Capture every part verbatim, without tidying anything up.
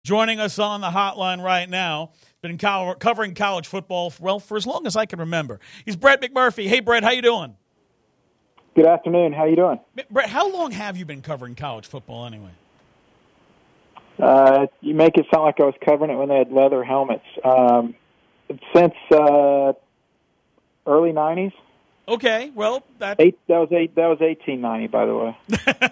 joining us on the hotline right now. Been co- covering college football, well, for as long as I can remember. He's Brett McMurphy. Hey, Brett, how you doing? Good afternoon. How you doing? Brett, how long have you been covering college football anyway? Uh, you make it sound like I was covering it when they had leather helmets. Um, since uh, early nineties. Okay, well, that eight, that was eight. That was eighteen ninety, by the way.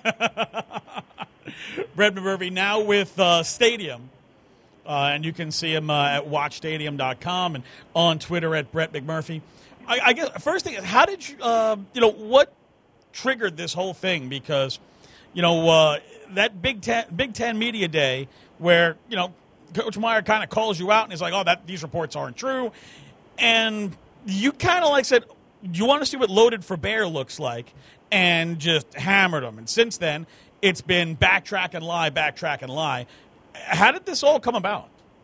Brett McMurphy now with uh, Stadium. Uh, and you can see him uh, at watch stadium dot com and on Twitter at Brett McMurphy. I, I guess first thing, how did you, uh, you know, what triggered this whole thing? Because, you know, uh, that Big Ten, Big Ten Media Day where, you know, Coach Meyer kind of calls you out and is like, oh, that these reports aren't true. And you kind of like said, you want to see what Loaded for Bear looks like, and just hammered them. And since then, it's been backtrack and lie, backtrack and lie. How did this all come about?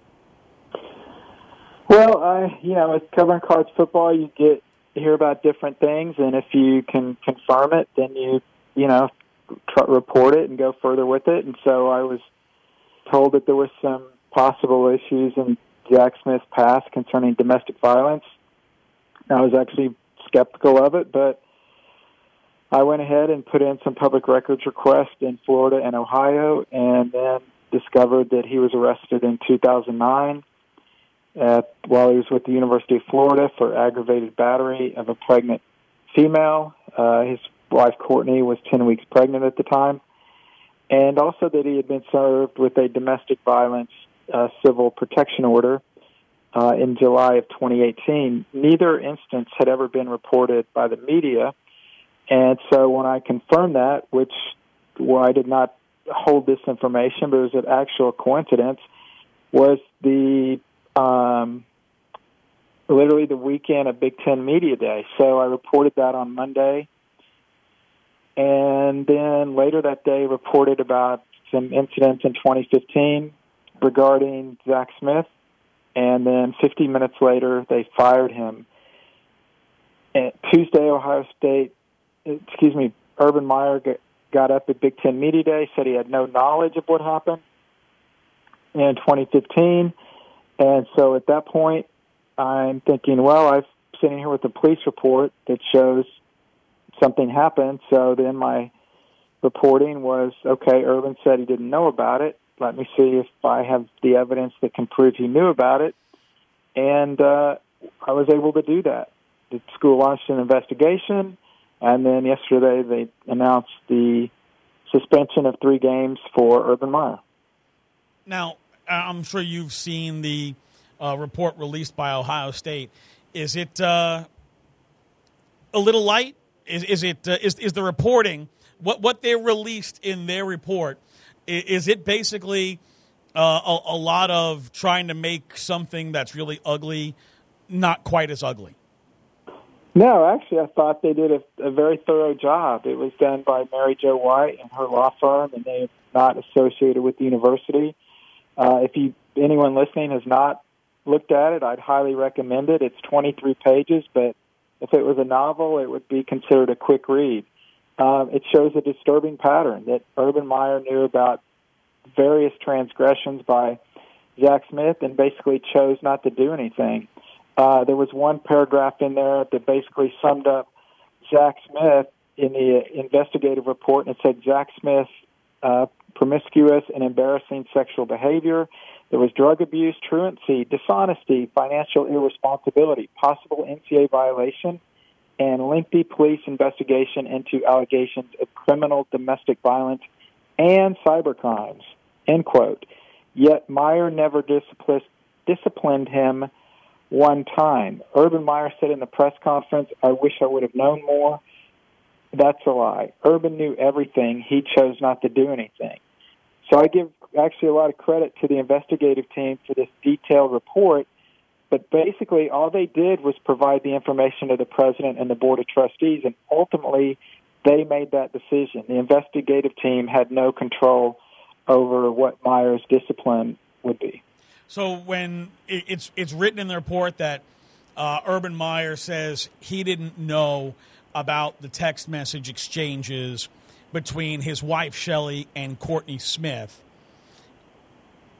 Well, I, you know, with covering college football, you get hear about different things, and if you can confirm it, then you, you know, try, report it and go further with it. And so I was told that there was some possible issues in Jack Smith's past concerning domestic violence. I was actually skeptical of it, but I went ahead and put in some public records requests in Florida and Ohio, and then discovered that he was arrested in two thousand nine at, while he was with the University of Florida for aggravated battery of a pregnant female. Uh, his wife, Courtney, was ten weeks pregnant at the time, and also that he had been served with a domestic violence uh, civil protection order uh, in July of twenty eighteen. Neither instance had ever been reported by the media, and so when I confirmed that, which well, I did not hold this information, but it was an actual coincidence, was the um, literally the weekend of Big Ten Media Day. So I reported that on Monday, and then later that day reported about some incidents in twenty fifteen regarding Zach Smith, and then fifteen minutes later they fired him. And Tuesday, Ohio State, excuse me, Urban Meyer got got up at Big Ten Media Day, said he had no knowledge of what happened in twenty fifteen. And so at that point, I'm thinking, well, I'm sitting here with a police report that shows something happened. So then my reporting was, okay, Urban said he didn't know about it. Let me see if I have the evidence that can prove he knew about it. And uh, I was able to do that. The school launched an investigation. And then yesterday they announced the suspension of three games for Urban Meyer. Now, I'm sure you've seen the uh, report released by Ohio State. Is it uh, a little light? Is, is it uh, is is the reporting what what they released in their report? Is, is it basically uh, a, a lot of trying to make something that's really ugly not quite as ugly? No, actually, I thought they did a, a very thorough job. It was done by Mary Jo White and her law firm, and they are not associated with the university. Uh, if you anyone listening has not looked at it, I'd highly recommend it. It's twenty-three pages, but if it was a novel, it would be considered a quick read. Uh, it shows a disturbing pattern that Urban Meyer knew about various transgressions by Zach Smith and basically chose not to do anything. Uh, there was one paragraph in there that basically summed up Zach Smith in the investigative report, and it said Zach Smith, uh, promiscuous and embarrassing sexual behavior. There was drug abuse, truancy, dishonesty, financial irresponsibility, possible N C A A violation, and lengthy police investigation into allegations of criminal domestic violence and cyber crimes, end quote. Yet Meyer never discipl- disciplined him one time. Urban Meyer said in the press conference, I wish I would have known more. That's a lie. Urban knew everything. He chose not to do anything. So I give actually a lot of credit to the investigative team for this detailed report, but basically all they did was provide the information to the president and the board of trustees, and ultimately they made that decision. The investigative team had no control over what Meyer's discipline would be. So when it's it's written in the report that uh, Urban Meyer says he didn't know about the text message exchanges between his wife, Shelley, and Courtney Smith,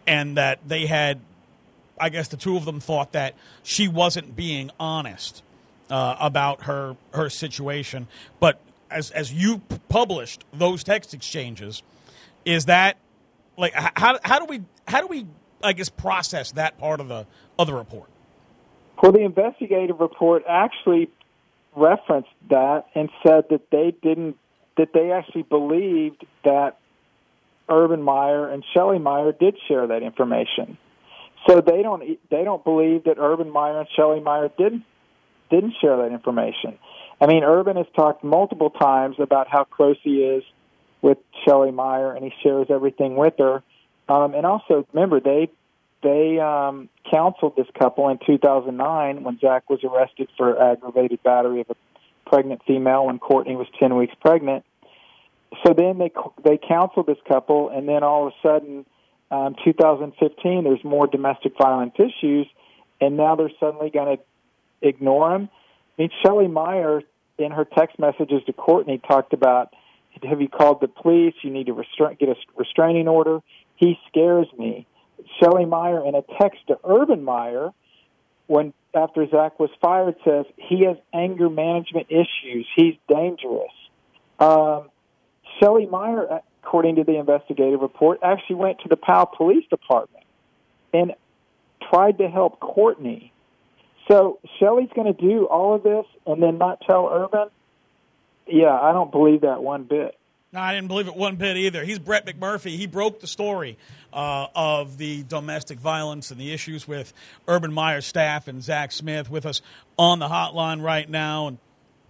and that they had, I guess the two of them thought that she wasn't being honest uh, about her her situation. But as as you p- published those text exchanges, is that like how how do we how do we I guess process that part of the of the report? Well, the investigative report actually referenced that and said that they didn't that they actually believed that Urban Meyer and Shelley Meyer did share that information. So they don't they don't believe that Urban Meyer and Shelley Meyer didn't didn't share that information. I mean, Urban has talked multiple times about how close he is with Shelley Meyer, and he shares everything with her. Um, and also, remember, they they um, counseled this couple in two thousand nine when Zach was arrested for aggravated battery of a pregnant female when Courtney was ten weeks pregnant. So then they they counseled this couple, and then all of a sudden, um, two thousand fifteen, there's more domestic violence issues, and now they're suddenly going to ignore him. I mean, Shelley Meyer, in her text messages to Courtney, talked about, have you called the police? You need to restra- get a restraining order. He scares me. Shelley Meyer, in a text to Urban Meyer, when after Zach was fired, says he has anger management issues. He's dangerous. Um, Shelley Meyer, according to the investigative report, actually went to the Powell Police Department and tried to help Courtney. So Shelley's going to do all of this and then not tell Urban? Yeah, I don't believe that one bit. No, I didn't believe it one bit either. He's Brett McMurphy. He broke the story uh, of the domestic violence and the issues with Urban Meyer's staff and Zach Smith with us on the hotline right now. And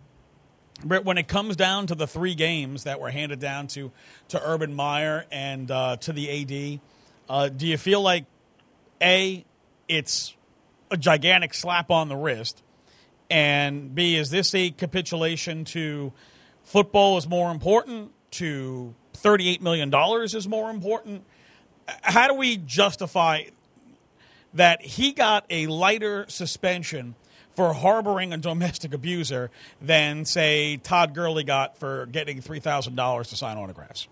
Brett, when it comes down to the three games that were handed down to, to Urban Meyer and uh, to the A D, uh, do you feel like, A, it's a gigantic slap on the wrist, and B, is this a capitulation to football is more important, to thirty-eight million dollars is more important? How do we justify that he got a lighter suspension for harboring a domestic abuser than, say, Todd Gurley got for getting three thousand dollars to sign autographs?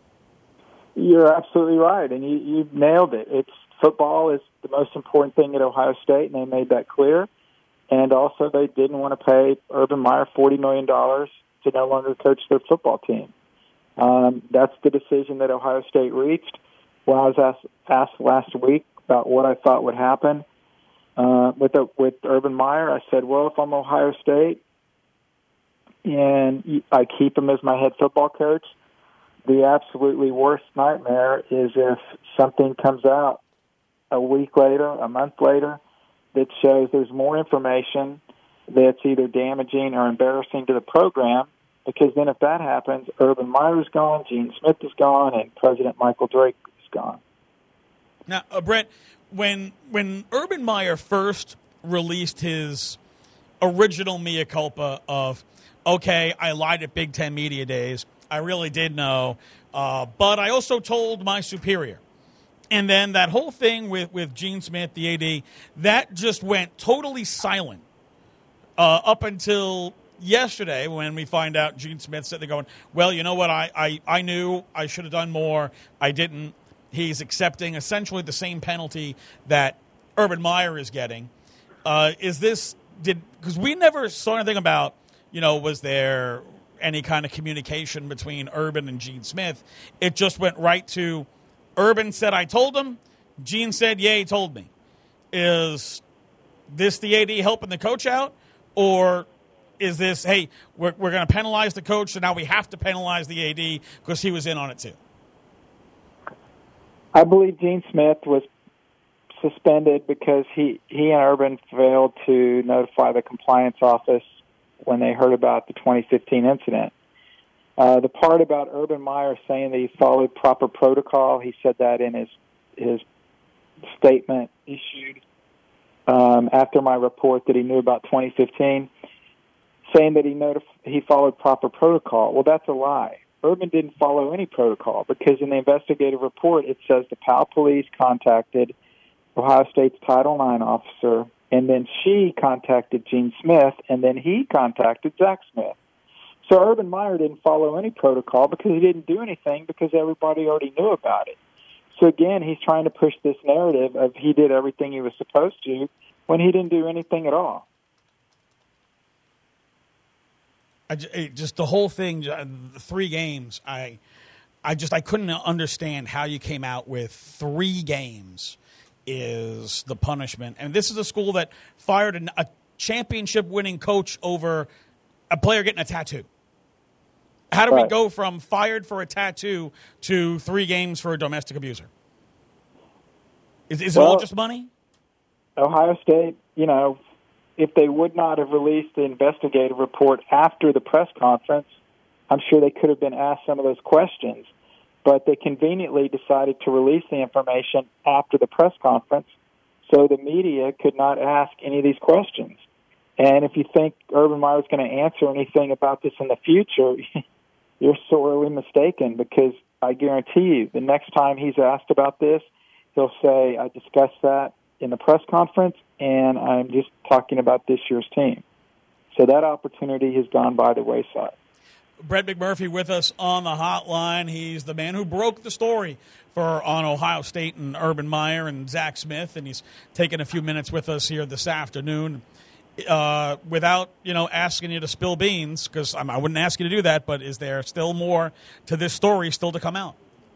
You're absolutely right, and you, you nailed it. It's football is the most important thing at Ohio State, and they made that clear. And also, they didn't want to pay Urban Meyer forty million dollars to no longer coach their football team. Um, that's the decision that Ohio State reached. When I was asked, asked last week about what I thought would happen uh, with the, with Urban Meyer, I said, well, if I'm Ohio State and I keep him as my head football coach, the absolutely worst nightmare is if something comes out a week later, a month later, that shows there's more information that's either damaging or embarrassing to the program, because then if that happens, Urban Meyer is gone, Gene Smith is gone, and President Michael Drake is gone. Now, uh, Brett, when when Urban Meyer first released his original mea culpa of, okay, I lied at Big Ten Media Days, I really did know, uh, but I also told my superior. And then that whole thing with, with Gene Smith, the A D, that just went totally silent uh, up until yesterday when we find out Gene Smith said they're going, well, you know what, I, I, I knew I should have done more. I didn't. He's accepting essentially the same penalty that Urban Meyer is getting. Uh, is this, did, because we never saw anything about, you know, was there any kind of communication between Urban and Gene Smith? It just went right to, Urban said, I told him. Gene said, yeah, he told me. Is this the A D helping the coach out? Or is this, hey, we're, we're going to penalize the coach, so now we have to penalize the A D because he was in on it too? I believe Gene Smith was suspended because he, he and Urban failed to notify the compliance office when they heard about the twenty fifteen incident. Uh, the part about Urban Meyer saying that he followed proper protocol, he said that in his his statement issued um, after my report that he knew about twenty fifteen, saying that he notif- he followed proper protocol. Well, that's a lie. Urban didn't follow any protocol because in the investigative report it says the Powell Police contacted Ohio State's Title nine officer, and then she contacted Gene Smith, and then he contacted Zach Smith. So Urban Meyer didn't follow any protocol because he didn't do anything because everybody already knew about it. So, again, he's trying to push this narrative of he did everything he was supposed to when he didn't do anything at all. I just the whole thing, the three games, I I just I couldn't understand how you came out with three games is the punishment. And this is a school that fired an, a championship-winning coach over a player getting a tattoo. How do right. we go from fired for a tattoo to three games for a domestic abuser? Is, is well, it all just money? Ohio State, you know, if they would not have released the investigative report after the press conference, I'm sure they could have been asked some of those questions. But they conveniently decided to release the information after the press conference, so the media could not ask any of these questions. And if you think Urban Meyer is going to answer anything about this in the future, you're sorely mistaken, because I guarantee you the next time he's asked about this, he'll say, I discussed that in the press conference, and I'm just talking about this year's team. So that opportunity has gone by the wayside. Brett McMurphy with us on the hotline. He's the man who broke the story for on Ohio State and Urban Meyer and Zach Smith, and he's taken a few minutes with us here this afternoon. Uh, without, you know, asking you to spill beans, because I wouldn't ask you to do that, but is there still more to this story still to come out?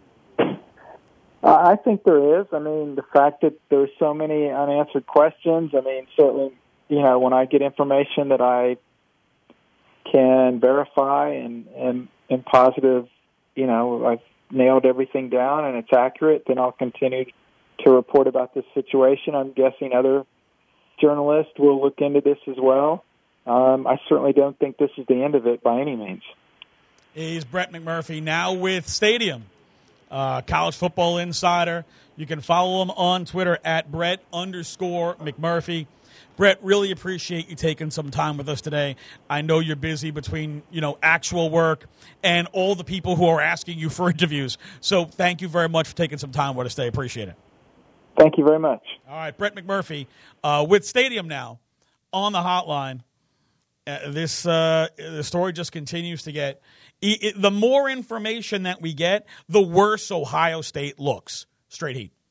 I think there is. I mean, the fact that there's so many unanswered questions, I mean, certainly, you know, when I get information that I can verify and, and, and positive, you know, I've nailed everything down and it's accurate, then I'll continue to report about this situation. I'm guessing other journalists will look into this as well. Um, I certainly don't think this is the end of it by any means. He's Brett McMurphy, now with Stadium, uh, college football insider. You can follow him on Twitter at Brett underscore McMurphy. Brett, really appreciate you taking some time with us today. I know you're busy between, you know, actual work and all the people who are asking you for interviews. So thank you very much for taking some time with us today. Appreciate it. Thank you very much. All right, Brett McMurphy uh, with Stadium now on the hotline. Uh, this uh, the story just continues to get it, – the more information that we get, the worse Ohio State looks. Straight heat.